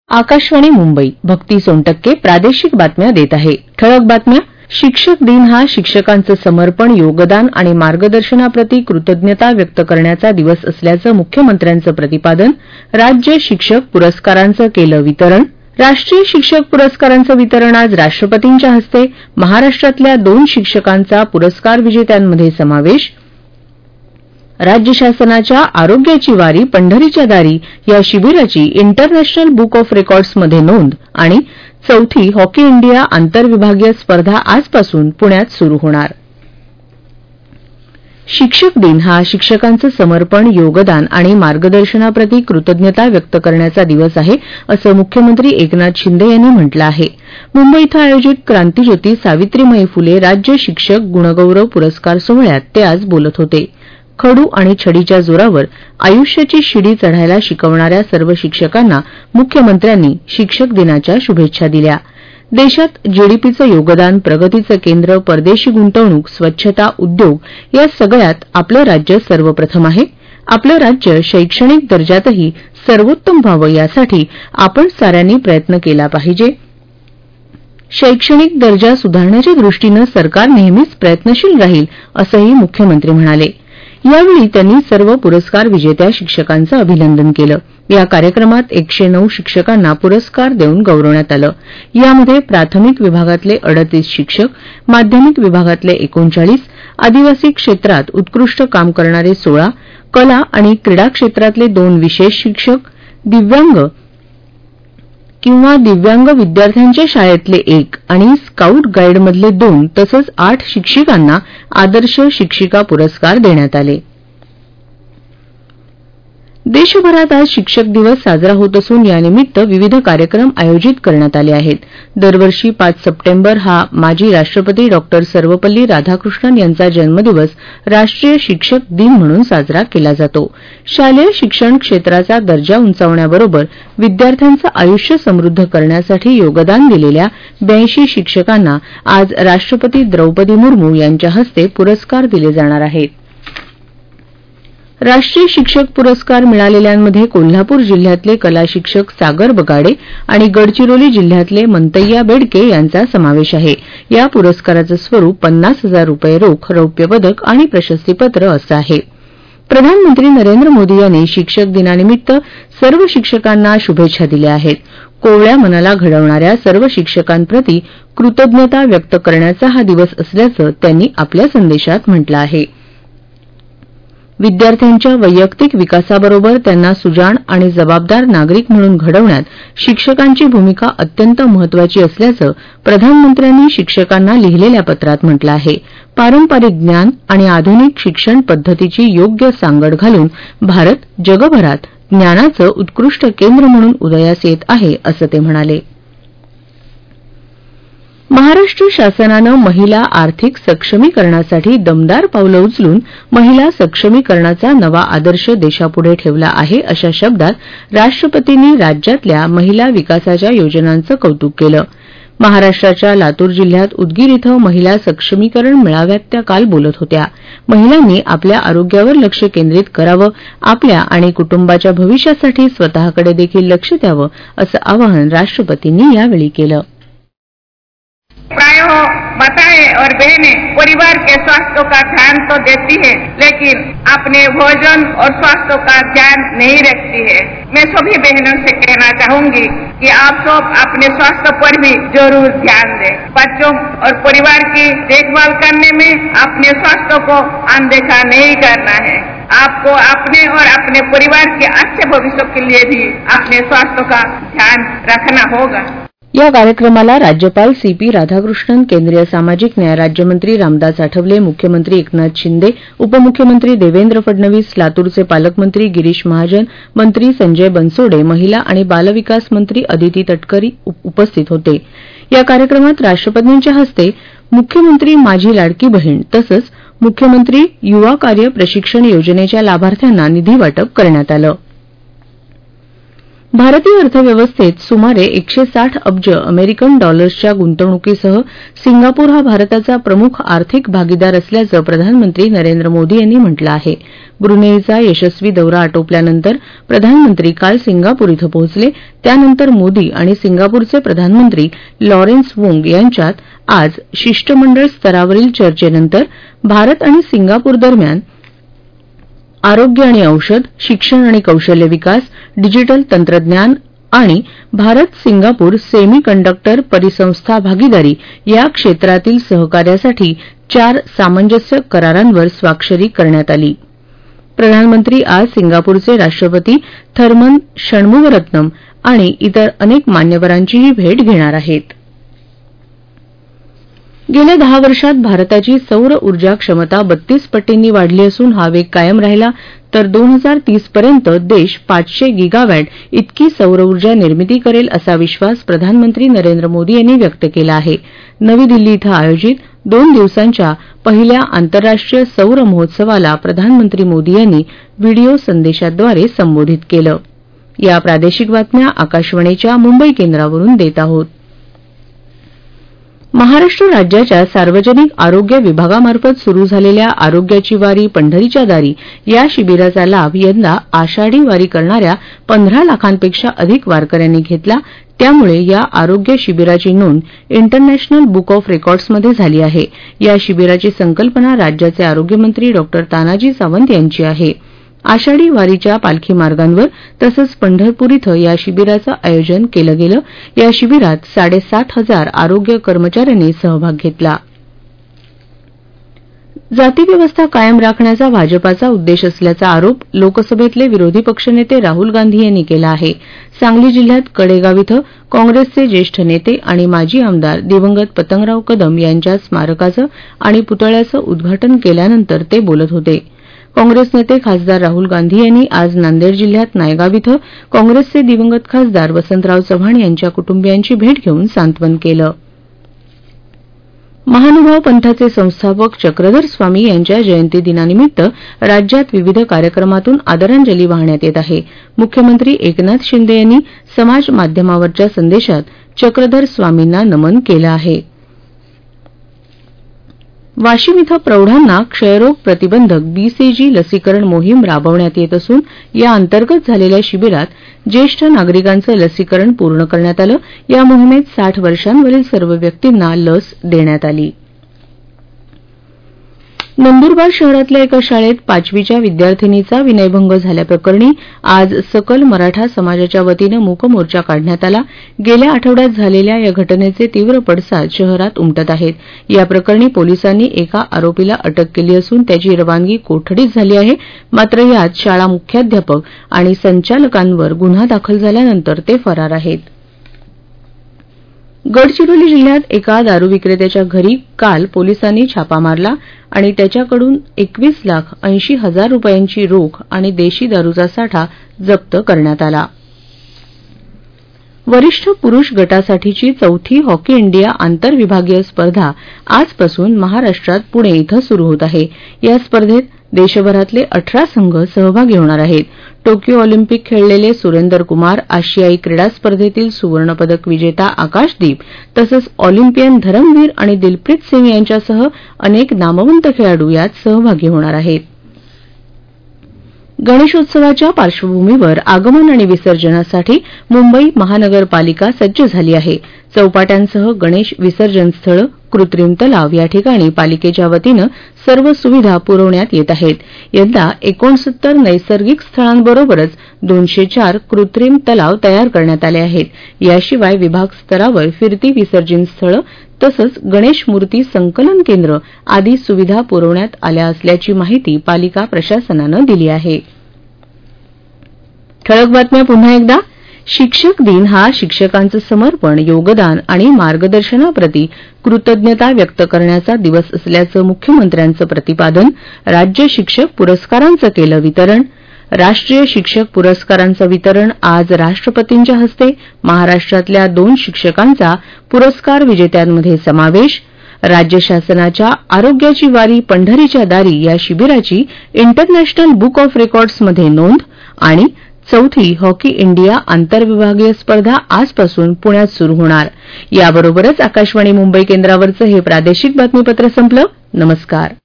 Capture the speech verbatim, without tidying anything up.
आकाशवाणी मुंबई भक्ती सोनटक्के प्रादेशिक बातम्या देत आहे. ठळक बातम्या. शिक्षक दिन हा शिक्षकांचं समर्पण, योगदान आणि मार्गदर्शनाप्रती कृतज्ञता व्यक्त करण्याचा दिवस असल्याचं मुख्यमंत्र्यांचं प्रतिपादन. राज्य शिक्षक पुरस्कारांचं केलं वितरण. राष्ट्रीय शिक्षक पुरस्कारांचं वितरण आज राष्ट्रपतींच्या हस्ते. महाराष्ट्रातल्या दोन शिक्षकांचा पुरस्कार विजेत्यांमध्ये समावेश. राज्य शासनाच्या आरोग्याची वारी पंढरीच्या दारी या शिबिराची इंटरनॅशनल बुक ऑफ रेकॉर्ड्समध्ये नोंद. आणि चौथी हॉकी इंडिया आंतरविभागीय स्पर्धा आजपासून पुण्यात सुरू होणार. शिक्षक दिन हा शिक्षकांचं समर्पण, योगदान आणि मार्गदर्शनाप्रती कृतज्ञता व्यक्त करण्याचा दिवस आहे, असं मुख्यमंत्री एकनाथ शिंदे यांनी म्हटलं आहे. मुंबई इथं आयोजित क्रांतीज्योती सावित्रीमाई फुले राज्य शिक्षक गुणगौरव पुरस्कार सोहळ्यात ते आज बोलत होते. खडू आणि छडीच्या जोरावर आयुष्याची शिडी चढायला शिकवणाऱ्या सर्व शिक्षकांना मुख्यमंत्र्यांनी शिक्षक दिनाच्या शुभेच्छा दिल्या. देशात जीडीपीचं योगदान, प्रगतीचं केंद्र, परदेशी गुंतवणूक, स्वच्छता, उद्योग या सगळ्यात आपलं राज्य सर्वप्रथम आहे. आपलं राज्य शैक्षणिक दर्जातही सर्वोत्तम व्हावं यासाठी आपण साऱ्यांनी प्रयत्न केला पाहिजे. शैक्षणिक दर्जा सुधारण्याच्या दृष्टीनं सरकार नेहमीच प्रयत्नशील राहील, असंही मुख्यमंत्री म्हणाले. यावेळी त्यांनी सर्व पुरस्कार विजेत्या शिक्षकांचं अभिनंदन केलं. या कार्यक्रमात एकशे नऊ शिक्षकांना पुरस्कार देऊन गौरवण्यात आलं. यामध्ये प्राथमिक विभागातले अडतीस शिक्षक, माध्यमिक विभागातले एकोणचाळीस, आदिवासी क्षेत्रात उत्कृष्ट काम करणारे सोळा, कला आणि क्रीडा क्षेत्रातले दोन विशेष शिक्षक, दिव्यांग किंवा दिव्यांग विद्यार्थ्यांच्या शाळेतले एक आणि स्काउट गाईडमधले दोन तसंच आठ शिक्षिकांना आदर्श शिक्षिका पुरस्कार देण्यात आले. देशभरात आज शिक्षक दिवस साजरा होत असून यानिमित्त विविध कार्यक्रम आयोजित करण्यात आले आहेत. दरवर्षी पाच सप्टेंबर हा माजी राष्ट्रपती डॉक्टर सर्वपल्ली राधाकृष्णन यांचा जन्मदिवस राष्ट्रीय शिक्षक दिन म्हणून साजरा केला जातो. शालेय शिक्षण क्षेत्राचा दर्जा उंचावण्याबरोबर विद्यार्थ्यांचं आयुष्य समृद्ध करण्यासाठी योगदान दिलेल्या ब्याऐंशी शिक्षकांना आज राष्ट्रपती द्रौपदी मुर्मू यांच्या हस्ते पुरस्कार दिले जाणार आहेत. राष्ट्रीय शिक्षक पुरस्कार मिळालेल्यांमध्ये कोल्हापूर जिल्ह्यातले कला शिक्षक सागर बगाडे आणि गडचिरोली जिल्ह्यातले मंतय्या बेडके यांचा समावेश आहे. या पुरस्काराचं स्वरूप पन्नास हजार रुपये रोख, रौप्य पदक आणि प्रशस्तीपत्र असं आहे. प्रधानमंत्री नरेंद्र मोदी यांनी शिक्षक दिनानिमित्त सर्व शिक्षकांना शुभेच्छा दिल्या आहेत. कोवळ्या मनाला घडवणाऱ्या सर्व शिक्षकांप्रती कृतज्ञता व्यक्त करण्याचा हा दिवस असल्याचं त्यांनी आपल्या संदेशात म्हटलं आहे. विद्यार्थ्यांच्या वैयक्तिक विकासाबरोबर त्यांना सुजाण आणि जबाबदार नागरिक म्हणून घडवण्यात शिक्षकांची भूमिका अत्यंत महत्वाची असल्याचं प्रधानमंत्र्यांनी शिक्षकांना लिहिलेल्या पत्रात म्हटलं आहे. पारंपरिक ज्ञान आणि आधुनिक शिक्षण पद्धतीची योग्य सांगड घालून भारत जगभरात ज्ञानाचं उत्कृष्ट केंद्र म्हणून उदयास येत आहे, असं ते म्हणाले. महाराष्ट्र शासनानं महिला आर्थिक सक्षमीकरणासाठी दमदार पावलं उचलून महिला सक्षमीकरणाचा नवा आदर्श देशापुढे ठेवला आहे, अशा शब्दात राष्ट्रपतींनी राज्यातल्या महिला विकासाच्या योजनांचं कौतुक केलं. महाराष्ट्राच्या लातूर जिल्ह्यात उदगीर इथं महिला सक्षमीकरण मेळाव्यात त्या काल बोलत होत्या. महिलांनी आपल्या आरोग्यावर लक्ष केंद्रित करावं, आपल्या आणि कुटुंबाच्या भविष्यासाठी स्वतःकडे देखील लक्ष द्यावं, असं आवाहन राष्ट्रपतींनी यावेळी केलं. प्राय माताएं और बहनें परिवार के स्वास्थ्य का ध्यान तो देती है, लेकिन अपने भोजन और स्वास्थ्य का ध्यान नहीं रखती है. मैं सभी बहनों से कहना चाहूंगी कि आप सब अपने स्वास्थ्य पर भी जरूर ध्यान दें. बच्चों और परिवार की देखभाल करने में अपने स्वास्थ्य को अनदेखा नहीं करना है. आपको अपने और अपने परिवार के अच्छे भविष्य के लिए भी अपने स्वास्थ्य का ध्यान रखना होगा. या कार्यक्रमाला राज्यपाल सी पी राधाकृष्णन, केंद्रीय सामाजिक न्याय राज्यमंत्री रामदास आठवले, मुख्यमंत्री एकनाथ शिंदे, उपमुख्यमंत्री देवेंद्र फडणवीस, लातूरचे पालकमंत्री गिरीश महाजन, मंत्री संजय बनसोडे, महिला आणि बालविकास मंत्री अदिती तटकरे उपस्थित होते. या कार्यक्रमात राष्ट्रपतींच्या हस्ते मुख्यमंत्री माझी लाडकी बहीण तसंच मुख्यमंत्री युवा कार्य प्रशिक्षण योजनेच्या लाभार्थ्यांना निधी वाटप करण्यात आलं. भारतीय अर्थव्यवस्थेत सुमारे एकशे साठ अब्ज अमेरिकन डॉलर्सच्या गुंतवणुकीसह सिंगापूर हा भारताचा प्रमुख आर्थिक भागीदार असल्याचं प्रधानमंत्री नरेंद्र मोदी यांनी म्हटलं आहे. ब्रुनेईचा यशस्वी दौरा आटोपल्यानंतर प्रधानमंत्री काल सिंगापूर इथं पोहोचले. त्यानंतर मोदी आणि सिंगापूरचे प्रधानमंत्री लॉरेन्स वोंग यांच्यात आज शिष्टमंडळ स्तरावरील चर्चेनंतर भारत आणि सिंगापूर दरम्यान आरोग्य आणि औषध, शिक्षण आणि कौशल्य विकास, डिजिटल तंत्रज्ञान आणि भारत सिंगापूर सेमी कंडक्टर परिसंस्था भागीदारी या क्षेत्रातील सहकार्यासाठी चार सामंजस्य करारांवर स्वाक्षरी करण्यात आली. प्रधानमंत्री आज सिंगापूरचे राष्ट्रपती थर्मन षण्मुगरत्नम आणि इतर अनेक मान्यवरांचीही भेट घेणार आहेत. गेल्या दहा वर्षात भारताची सौर ऊर्जा क्षमता बत्तीस पटींनी वाढली असून हा वेग कायम राहिला तर दोन हजार तीस पर्यंत देश पाचशे गिगावॅट इतकी सौर ऊर्जा निर्मिती करेल असा विश्वास प्रधानमंत्री नरेंद्र मोदी यांनी व्यक्त केला आहे. नवी दिल्ली इथं आयोजित दोन दिवसांच्या पहिल्या आंतरराष्ट्रीय सौर महोत्सवाला प्रधानमंत्री मोदी यांनी व्हिडिओ संदेशाद्वारे संबोधित केलं. या प्रादेशिक बातम्या आकाशवाणीच्या मुंबई केंद्रावरून देत आहोत. महाराष्ट्र राज्याच्या सार्वजनिक आरोग्य विभागामार्फत सुरू झालेल्या आरोग्याची वारी पंढरीच्या दारी या शिबिराचा लाभ यंदा आषाढी वारी करणाऱ्या पंधरा लाखांपेक्षा अधिक वारकऱ्यांनी घेतला. त्यामुळे या आरोग्य शिबिराची नोंद इंटरनॅशनल बुक ऑफ रेकॉर्ड्समध्ये झाली आहे. या शिबिराची संकल्पना राज्याचे आरोग्यमंत्री डॉ तानाजी सावंत यांची आहे. आषाढी वारीच्या पालखी मार्गांवर तसंच पंढरपूर इथं या शिबिराचं आयोजन केलं गेलं. या शिबिरात साडेसात हजार आरोग्य कर्मचाऱ्यांनी सहभाग घेतला. जातीव्यवस्था कायम राखण्याचा भाजपाचा उद्देश असल्याचा आरोप लोकसभेतले विरोधी पक्षनेते राहुल गांधी यांनी केला आहे. सांगली जिल्ह्यात कडेगाव इथं काँग्रेसचे ज्येष्ठ नेते आणि माजी आमदार दिवंगत पतंगराव कदम यांच्या स्मारकाचं आणि पुतळ्याचं उद्घाटन केल्यानंतर ते बोलत होते. काँग्रेस नेते खासदार राहुल गांधी यांनी आज नांदेड जिल्ह्यात नायगाव इथं काँग्रेसचे दिवंगत खासदार वसंतराव चव्हाण यांच्या कुटुंबियांची भेट घेऊन सांत्वन केलं. महानुभाव पंथाचे संस्थापक चक्रधर स्वामी यांच्या जयंती दिनानिमित्त राज्यात विविध कार्यक्रमातून आदरांजली वाहण्यात येत आहे. मुख्यमंत्री एकनाथ शिंदे यांनी समाज माध्यमावरच्या संदेशात चक्रधर स्वामींना नमन केलं आहे. वाशिम इथं प्रौढांना क्षयरोग प्रतिबंधक बीसीजी लसीकरण मोहीम राबवण्यात येत असून या अंतर्गत झालेल्या शिबिरात ज्येष्ठ नागरिकांचं लसीकरण पूर्ण करण्यात आलं. या मोहिमेत साठ वर्षांवरील सर्व व्यक्तींना लस देण्यात आली. नंदुरबार शहरातल्या एका शाळेत पाचवीच्या विद्यार्थिनीचा विनयभंग झाल्याप्रकरणी आज सकल मराठा समाजाच्या वतीनं मूक मोर्चा काढण्यात आला. गेल्या आठवड्यात झालेल्या या घटनेचे तीव्र पडसाद शहरात उमटत आहेत. या प्रकरणी पोलिसांनी एका आरोपीला अटक केली असून त्याची रवानगी कोठडीत झाली आहे. मात्र यात शाळा मुख्याध्यापक आणि संचालकांवर गुन्हा दाखल झाल्यानंतर ते फरार आहेत. गडचिरोली जिल्ह्यात एका दारू विक्रेत्याच्या घरी काल पोलिसांनी छापा मारला आणि त्याच्याकडून एकवीस लाख ऐंशी हजार रुपयांची रोख आणि देशी दारूचा साठा जप्त करण्यात आला. वरिष्ठ पुरुष गटासाठीची चौथी हॉकी इंडिया आंतरविभागीय स्पर्धा आजपासून महाराष्ट्रात पुणे इथं सुरू होत आहे. या स्पर्धेत देशभरातले अठरा संघ सहभागी होणार आहेत. टोकियो ऑलिम्पिक खेळलेले सुरेंदर कुमार, आशियाई क्रीडा स्पर्धेतील सुवर्णपदक विजेता आकाशदीप तसंच ऑलिम्पियन धरमवीर आणि दिलप्रीत सिंग यांच्यासह अनेक नामवंत खेळाडू यात सहभागी होणार आहेत. गणेशोत्सवाच्या पार्श्वभूमीवर आगमन आणि विसर्जनासाठी मुंबई महानगरपालिका सज्ज झाली आहे. चौपाट्यांसह गणेश विसर्जन स्थळं, कृत्रिम तलाव या ठिकाणी पालिकेच्या वतीनं सर्व सुविधा पुरवण्यात येत आहेत. यंदा एकोणसत्तर नैसर्गिक स्थळांबरोबरच दोनशे चार कृत्रिम तलाव तयार करण्यात आले आहेत. याशिवाय विभाग स्तरावर फिरती विसर्जन स्थळं तसंच गणेश मूर्ती संकलन केंद्र आदी सुविधा पुरवण्यात आल्या असल्याची माहिती पालिका प्रशासनानं दिली आहे. ठळक बातम्या पुन्हा एकदा. शिक्षक दिन हा शिक्षकांचं समर्पण, योगदान आणि मार्गदर्शनाप्रती कृतज्ञता व्यक्त करण्याचा दिवस असल्याचं मुख्यमंत्र्यांचं प्रतिपादन. राज्य शिक्षक पुरस्कारांचं केलं वितरण. राष्ट्रीय शिक्षक पुरस्कारांचं वितरण आज राष्ट्रपतींच्या हस्ते. महाराष्ट्रातल्या दोन शिक्षकांचा पुरस्कार विजेत्यांमध्ये समावेश. राज्य शासनाच्या आरोग्याची वारी पंढरीच्या दारी या शिबिराची इंटरनॅशनल बुक ऑफ रेकॉर्ड्समध्ये नोंद. आणि चौथी हॉकी इंडिया आंतरविभागीय स्पर्धा आजपासून पुण्यात सुरू होणार. याबरोबरच आकाशवाणी मुंबई केंद्रावरचं हे प्रादेशिक बातमीपत्र संपलं. नमस्कार.